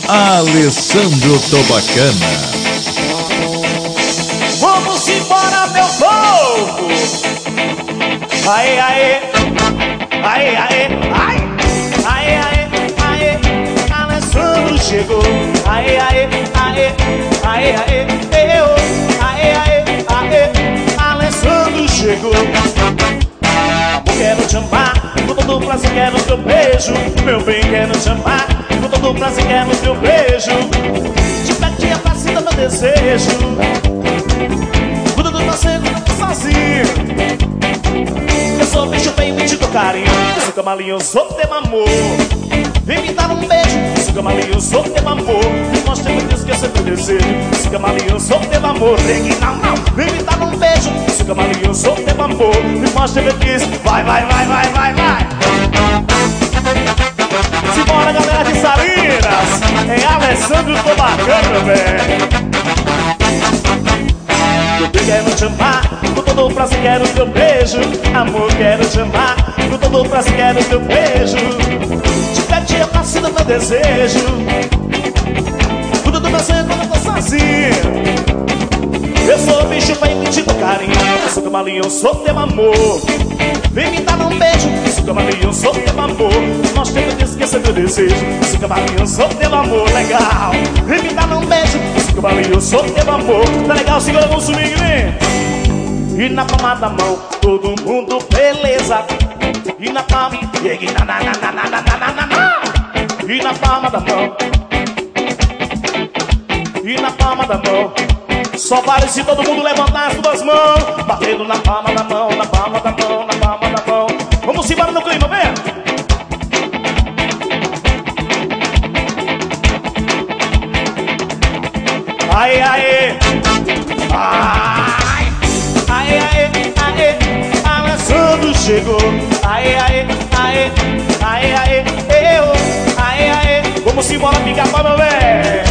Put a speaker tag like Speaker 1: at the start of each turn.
Speaker 1: Alessandro Tobacana.
Speaker 2: Vamos embora, meu povo! Aê, aê! Aê, aê! Aê, aê, aê, aê! Alessandro chegou! Aê, aê, aê! Aê, aê, eu! Aê, aê, aê! Alessandro chegou! Amor, quero te amar, com todo prazer quero teu beijo. Meu bem, quero te amar, com todo prazer quero teu beijo. De pertinho pra cima, meu desejo. Cuida do prazer quando eu tô sozinho. Eu sou bicho bem, me com carinho. Eu sou camalinho, eu sou teu amor. Vem me dar um beijo, eu sou camalinho, eu sou teu amor. Me mostra que eu esquecer teu desejo. Eu sou camalinho, eu sou teu amor. Não, vem me dar um beijo, eu sou camalinho, eu sou teu amor. Me mostra que eu quis, vai, vai, vai, vai, vai, vai. Simbora, galera de Salinas, em Alessandro Tobacana, velho. Eu quero te amar, com todo o prazer quero teu beijo. Amor, quero te amar, com todo o prazer quero teu beijo. De pertinho pra cima do meu desejo. Cuida do meu sonho quando eu tô sozinho. Eu sou bicho bem metido carinho. Eu sou camalinho, eu sou teu amor. Vem me dar um beijo, eu sou camalinho, eu sou teu amor. Nós temos que esquecer meu desejo. Eu sou camalinho, eu sou teu amor, legal. Vem me dar um beijo, eu sou camalinho, eu sou teu amor. Tá legal, segura no swing, vem. E na palma da mão, todo mundo beleza. E na palma, e na palma da mão. E na palma da mão. Só vale se todo mundo levantar as duas mãos. Batendo na palma da mão, na palma da mão, na palma da mão. Vamos embora no clima, vem! Aê, aê! Ai! Aê, aê, aê! Alessandro chegou! Aê, aê, aê! Aê, aê, eu! Aê, aê! Vamos embora, fica para meu velho!